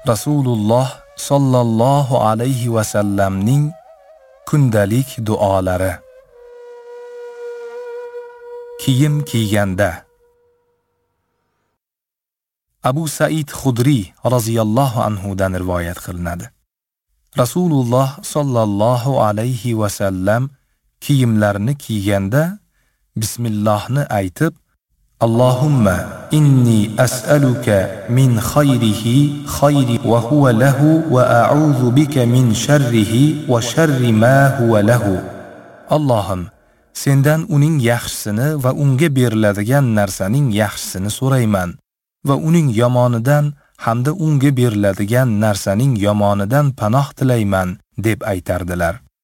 Rasululloh sallallohu alayhi va sallamning kundalik duolari. Kiyim kiyganda. Abu Said Khudri radhiyallohu anhu dan rivoyat qilinadi. Rasululloh sallallohu alayhi va sallam kiyimlarini kiyganda bismillahni aytib, Allohumma inni as'aluka min khayrihi khayri wa huwa lahu wa a'udhu bika min sharrihi wa sharri ma huwa lahu. Allohim, sendan uning yaxshisini va unga beriladigan narsaning yaxshisini so'rayman va uning yomonidan hamda unga beriladigan narsaning yomonidan panoh tilayman deb aytardilar.